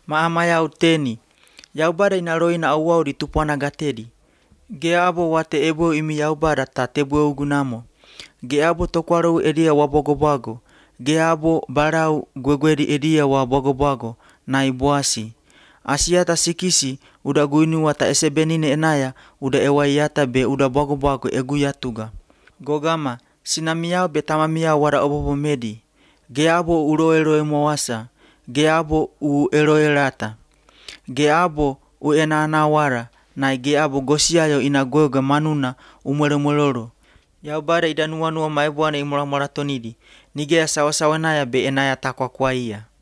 Maama ya uteni. Yaubara inaroi na auau ritupwana gateri. Geabo wate ebo imi yaubara ta tebu ugunamo. Geabo tokwaro edia wa bogobago. Geabo barau gwegweri edia wa bogobago na ibuasi. Asiata sikisi uda guinu wata esebenine enaya uda ewayata be uda bogobago egu yatuga. Gogama sinamiao betamamiao wara obobo medi. Geabo uroeroe moasa. Geabo u eroerata. Geabo u enanawara. Na geabo gosiayo inagoga manuna umweremweroro. Yaubara idanuanua maebuana imura maratonidi. Nigea sawasawanaya be enaya takwa kwa iya.